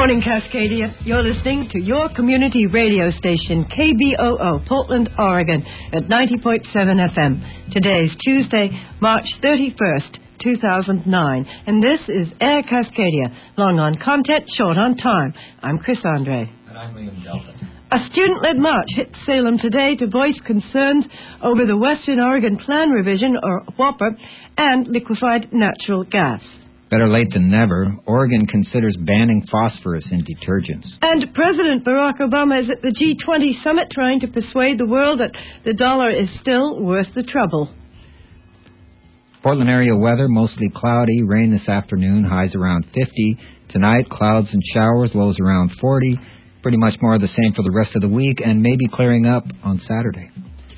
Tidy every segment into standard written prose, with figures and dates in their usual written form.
morning, Cascadia. You're listening to your community radio station, KBOO, Portland, Oregon, at 90.7 FM. Today is Tuesday, March 31st, 2009, and this is Air Cascadia, long on content, short on time. I'm Chris Andre. And I'm Liam Delta. A student-led march hit Salem today to voice concerns over the Western Oregon Plan Revision, or WOPR, and liquefied natural gas. Better late than never. Oregon considers banning phosphorus in detergents. And President Barack Obama is at the G20 summit trying to persuade the world that the dollar is still worth the trouble. Portland area weather, mostly cloudy, rain this afternoon, highs around 50. Tonight, clouds and showers, lows around 40. Pretty much more of the same for the rest of the week, and maybe clearing up on Saturday.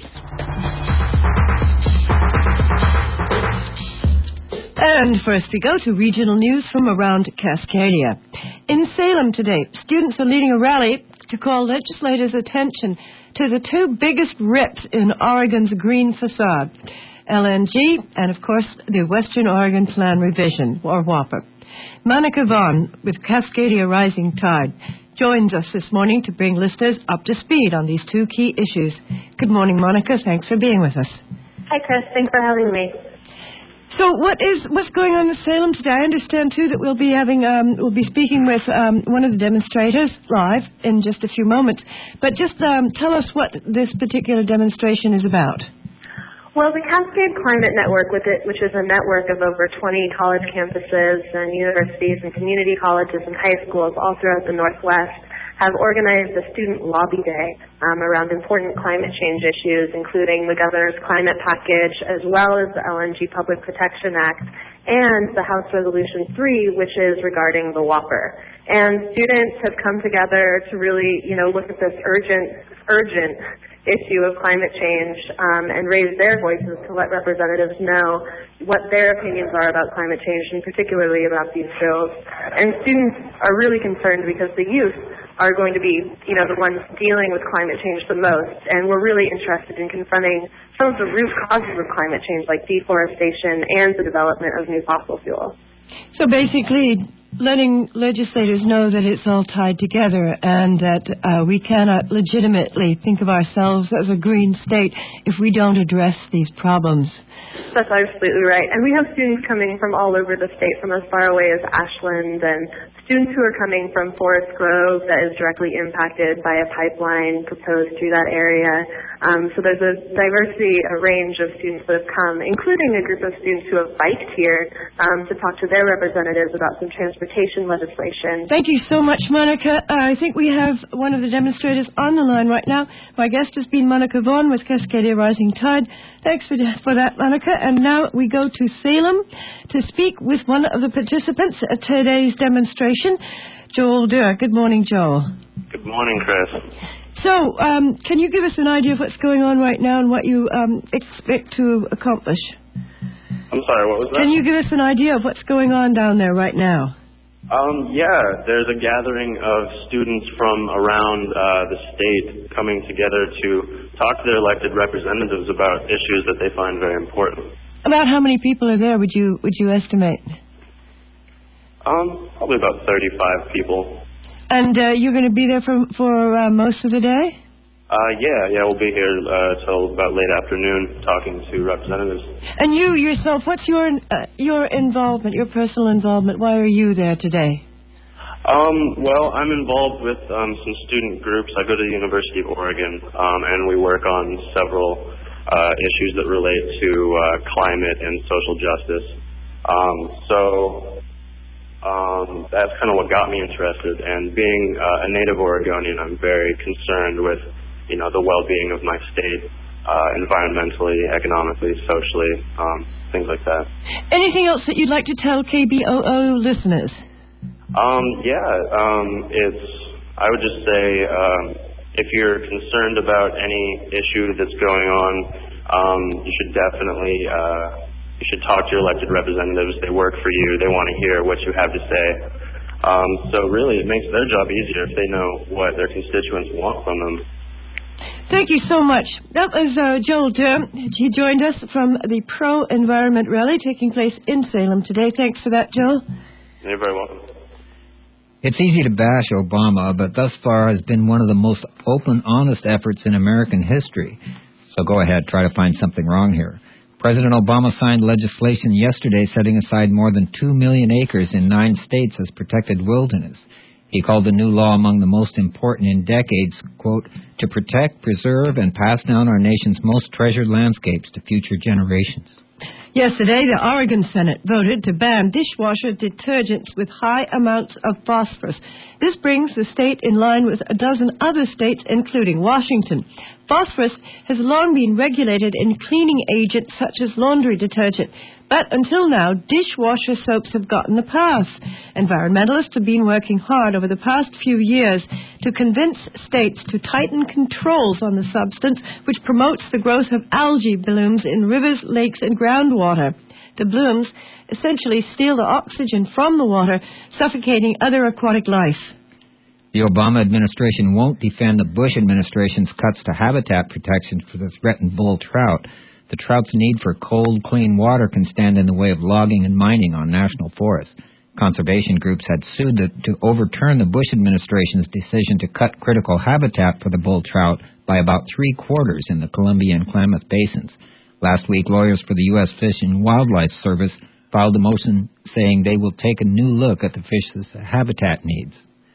And first we go to regional news from around Cascadia. In Salem today, students are leading a rally to call legislators' attention to the two biggest rips in Oregon's green facade, LNG and, of course, the Western Oregon Plan Revision, or WOPR. Monica Vaughn with Cascadia Rising Tide joins us this morning to bring listeners up to speed on these two key issues. Good morning, Monica. Thanks for being with us. Hi, Chris. Thanks for having me. So what's going on in Salem today? I understand, too, that we'll be speaking with one of the demonstrators live in just a few moments. But just tell us what this particular demonstration is about. Well, the Cascade Climate Network, which is a network of over 20 college campuses and universities and community colleges and high schools all throughout the Northwest, have organized a student lobby day around important climate change issues, including the governor's climate package, as well as the LNG Public Protection Act and the House Resolution 3, which is regarding the WOPR. And students have come together to really, look at this urgent issue of climate change and raise their voices to let representatives know what their opinions are about climate change, and particularly about these bills. And students are really concerned because the youth are going to be, the ones dealing with climate change the most. And we're really interested in confronting some of the root causes of climate change, like deforestation and the development of new fossil fuels. So basically, letting legislators know that it's all tied together and that we cannot legitimately think of ourselves as a green state if we don't address these problems. That's absolutely right. And we have students coming from all over the state, from as far away as Ashland, and students who are coming from Forest Grove that is directly impacted by a pipeline proposed through that area. So there's a range of students that have come, including a group of students who have biked here to talk to their representatives about some transportation legislation. Thank you so much, Monica. I think we have one of the demonstrators on the line right now. My guest has been Monica Vaughn with Cascadia Rising Tide. Thanks for that, Monica. And now we go to Salem to speak with one of the participants at today's demonstration, Joel Durr. Good morning, Joel. Good morning, Chris. So, can you give us an idea of what's going on right now and what you expect to accomplish? I'm sorry, what was that? Can you give us an idea of what's going on down there right now? There's a gathering of students from around the state coming together to talk to their elected representatives about issues that they find very important. About how many people are there, would you estimate? Probably about 35 people. And you're going to be there for most of the day? Yeah, we'll be here till about late afternoon talking to representatives. And you yourself, what's your involvement, your personal involvement? Why are you there today? Well, I'm involved with some student groups. I go to the University of Oregon, and we work on several issues that relate to climate and social justice. That's kind of what got me interested. And being a native Oregonian, I'm very concerned with the well-being of my state, environmentally, economically, socially, things like that. Anything else that you'd like to tell KBOO listeners? I would just say, if you're concerned about any issue that's going on, you should definitely, you should talk to your elected representatives. They work for you. They want to hear what you have to say. So really, it makes their job easier if they know what their constituents want from them. Thank you so much. That was Joel Durr. He joined us from the Pro-Environment Rally taking place in Salem today. Thanks for that, Joel. You're very welcome. It's easy to bash Obama, but thus far has been one of the most open, honest efforts in American history. So go ahead, try to find something wrong here. President Obama signed legislation yesterday setting aside more than 2 million acres in 9 states as protected wilderness. He called the new law among the most important in decades, quote, to protect, preserve, and pass down our nation's most treasured landscapes to future generations. Yesterday, the Oregon Senate voted to ban dishwasher detergents with high amounts of phosphorus. This brings the state in line with a dozen other states, including Washington. Phosphorus has long been regulated in cleaning agents such as laundry detergent. But until now, dishwasher soaps have gotten a pass. Environmentalists have been working hard over the past few years to convince states to tighten controls on the substance, which promotes the growth of algae blooms in rivers, lakes, and groundwater. The blooms essentially steal the oxygen from the water, suffocating other aquatic life. The Obama administration won't defend the Bush administration's cuts to habitat protection for the threatened bull trout. The trout's need for cold, clean water can stand in the way of logging and mining on national forests. Conservation groups had sued to overturn the Bush administration's decision to cut critical habitat for the bull trout by about 3/4 in the Columbia and Klamath basins. Last week, lawyers for the U.S. Fish and Wildlife Service filed a motion saying they will take a new look at the fish's habitat needs.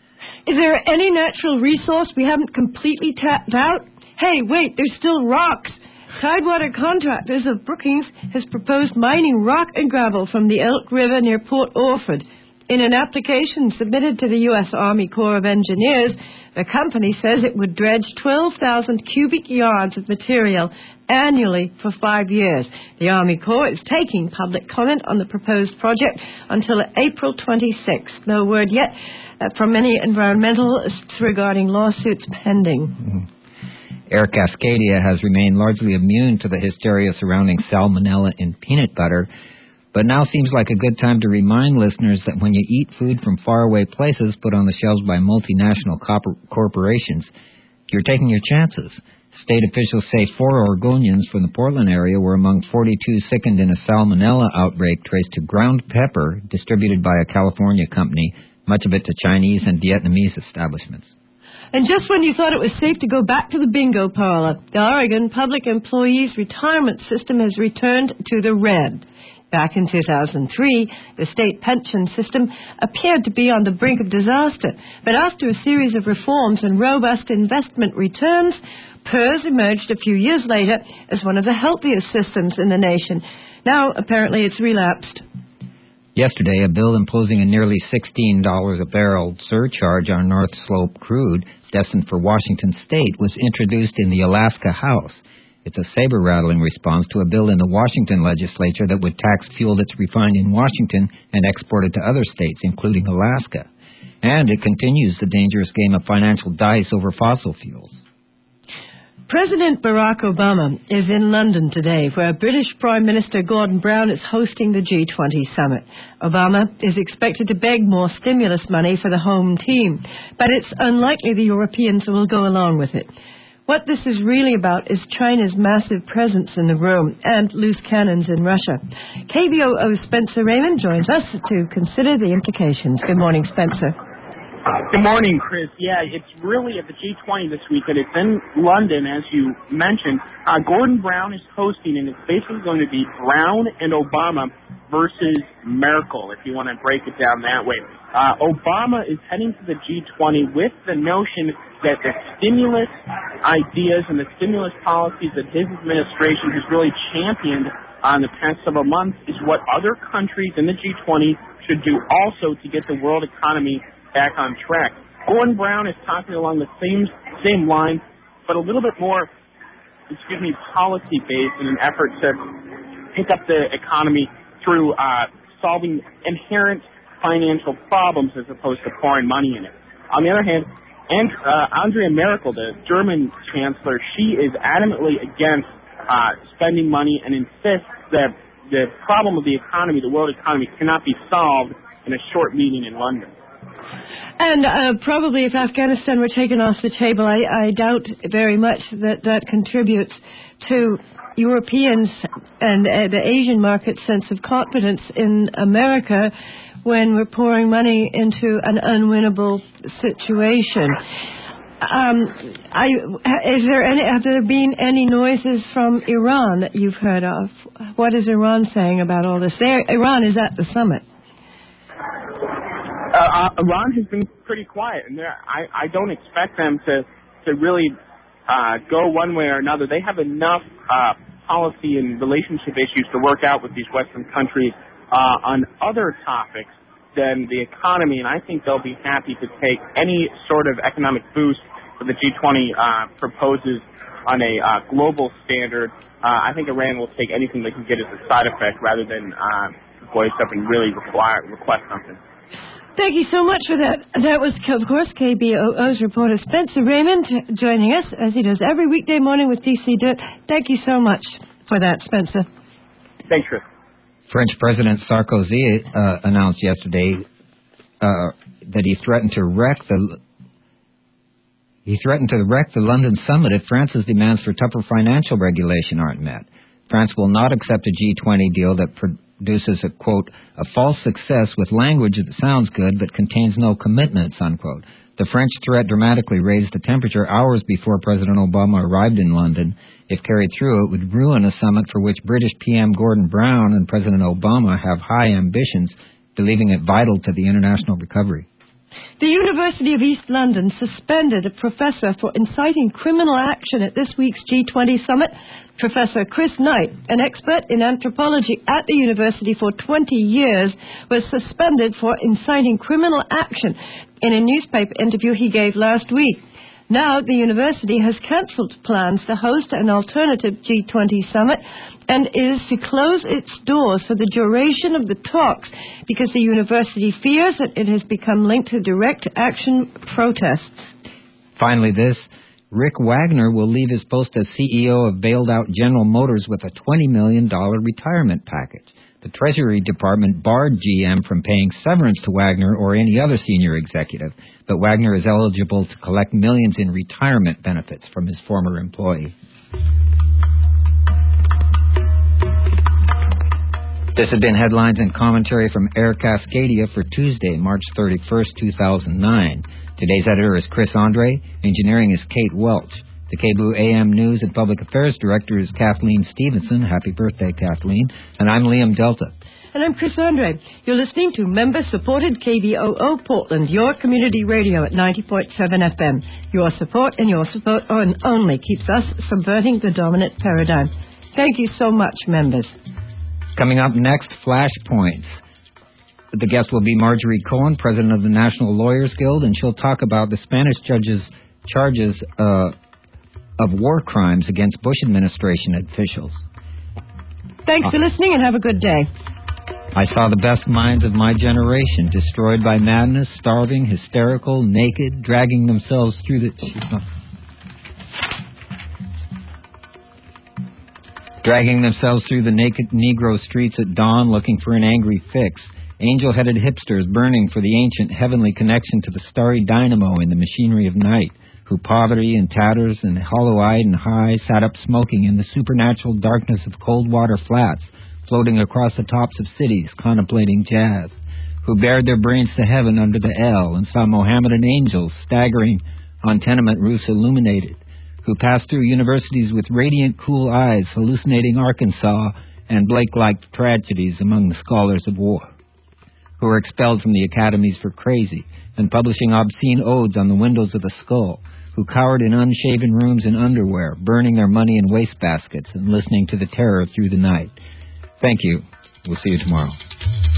Is there any natural resource we haven't completely tapped out? Hey, wait, there's still rocks. Tidewater Contractors of Brookings has proposed mining rock and gravel from the Elk River near Port Orford. In an application submitted to the U.S. Army Corps of Engineers, the company says it would dredge 12,000 cubic yards of material annually for 5 years. The Army Corps is taking public comment on the proposed project until April 26th. No word yet from any environmentalists regarding lawsuits pending. Mm-hmm. Air Cascadia has remained largely immune to the hysteria surrounding salmonella in peanut butter, but now seems like a good time to remind listeners that when you eat food from faraway places put on the shelves by multinational corporations, you're taking your chances. State officials say 4 Oregonians from the Portland area were among 42 sickened in a salmonella outbreak traced to ground pepper distributed by a California company, much of it to Chinese and Vietnamese establishments. And just when you thought it was safe to go back to the bingo parlor, the Oregon Public Employees Retirement System has returned to the red. Back in 2003, the state pension system appeared to be on the brink of disaster. But after a series of reforms and robust investment returns, PERS emerged a few years later as one of the healthiest systems in the nation. Now, apparently, it's relapsed. Yesterday, a bill imposing a nearly $16 a barrel surcharge on North Slope crude, destined for Washington State, was introduced in the Alaska House. It's a saber-rattling response to a bill in the Washington legislature that would tax fuel that's refined in Washington and exported to other states, including Alaska. And it continues the dangerous game of financial dice over fossil fuels. President Barack Obama is in London today, where British Prime Minister Gordon Brown is hosting the G20 summit. Obama is expected to beg more stimulus money for the home team, but it's unlikely the Europeans will go along with it. What this is really about is China's massive presence in the room and loose cannons in Russia. KBOO's Spencer Raymond joins us to consider the implications. Good morning, Spencer. Good morning, Chris. Yeah, it's really at the G20 this week, and it's in London, as you mentioned. Gordon Brown is hosting, and it's basically going to be Brown and Obama versus Merkel, if you want to break it down that way. Obama is heading to the G20 with the notion that the stimulus ideas and the stimulus policies that his administration has really championed on the past several months is what other countries in the G20 should do also to get the world economy back on track. Gordon Brown is talking along the same line, but a little bit more, policy-based in an effort to pick up the economy through solving inherent financial problems as opposed to pouring money in it. On the other hand, Angela Merkel, the German chancellor, she is adamantly against spending money and insists that the problem of the economy, the world economy, cannot be solved in a short meeting in London. And probably if Afghanistan were taken off the table, I doubt very much that contributes to Europeans and the Asian market's sense of confidence in America when we're pouring money into an unwinnable situation. Have there been any noises from Iran that you've heard of? What is Iran saying about all this? Iran is at the summit. Iran has been pretty quiet, and I don't expect them to really go one way or another. They have enough policy and relationship issues to work out with these Western countries on other topics than the economy, and I think they'll be happy to take any sort of economic boost that the G20 proposes on a global standard. I think Iran will take anything they can get as a side effect rather than voice up and really request something. Thank you so much for that. That was, of course, KBOO's reporter Spencer Raymond joining us, as he does every weekday morning with DC Dirt. Thank you so much for that, Spencer. Thanks, Chris. French President Sarkozy announced yesterday that he threatened to wreck the London summit if France's demands for tougher financial regulation aren't met. France will not accept a G20 deal that produces a, quote, a false success with language that sounds good but contains no commitments, unquote. The French threat dramatically raised the temperature hours before President Obama arrived in London. If carried through, it would ruin a summit for which British PM Gordon Brown and President Obama have high ambitions, believing it vital to the international recovery. The University of East London suspended a professor for inciting criminal action at this week's G20 summit. Professor Chris Knight, an expert in anthropology at the university for 20 years, was suspended for inciting criminal action in a newspaper interview he gave last week. Now, the university has cancelled plans to host an alternative G20 summit and is to close its doors for the duration of the talks because the university fears that it has become linked to direct action protests. Finally, Rick Wagner will leave his post as CEO of bailed-out General Motors with a $20 million retirement package. The Treasury Department barred GM from paying severance to Wagner or any other senior executive, but Wagner is eligible to collect millions in retirement benefits from his former employee. This has been headlines and commentary from Air Cascadia for Tuesday, March 31st, 2009. Today's editor is Chris Andre. Engineering is Kate Welch. The KBOO AM News and Public Affairs Director is Kathleen Stevenson. Happy birthday, Kathleen. And I'm Liam Delta. And I'm Chris Andre. You're listening to member-supported KBOO Portland, your community radio at 90.7 FM. Your support and your support only keeps us subverting the dominant paradigm. Thank you so much, members. Coming up next, Flashpoints. The guest will be Marjorie Cohen, president of the National Lawyers Guild, and she'll talk about the Spanish judge's charges of war crimes against Bush administration officials. Thanks for listening and have a good day. I saw the best minds of my generation destroyed by madness, starving, hysterical, naked, dragging themselves through the naked Negro streets at dawn looking for an angry fix. Angel-headed hipsters burning for the ancient heavenly connection to the starry dynamo in the machinery of night, who poverty and tatters and hollow-eyed and high sat up smoking in the supernatural darkness of cold water flats, floating across the tops of cities, contemplating jazz, who bared their brains to heaven under the L and saw Mohammedan angels staggering on tenement roofs illuminated, who passed through universities with radiant, cool eyes, hallucinating Arkansas and Blake-like tragedies among the scholars of war, who were expelled from the academies for crazy and publishing obscene odes on the windows of the skull, who cowered in unshaven rooms in underwear, burning their money in wastebaskets and listening to the terror through the night. Thank you. We'll see you tomorrow.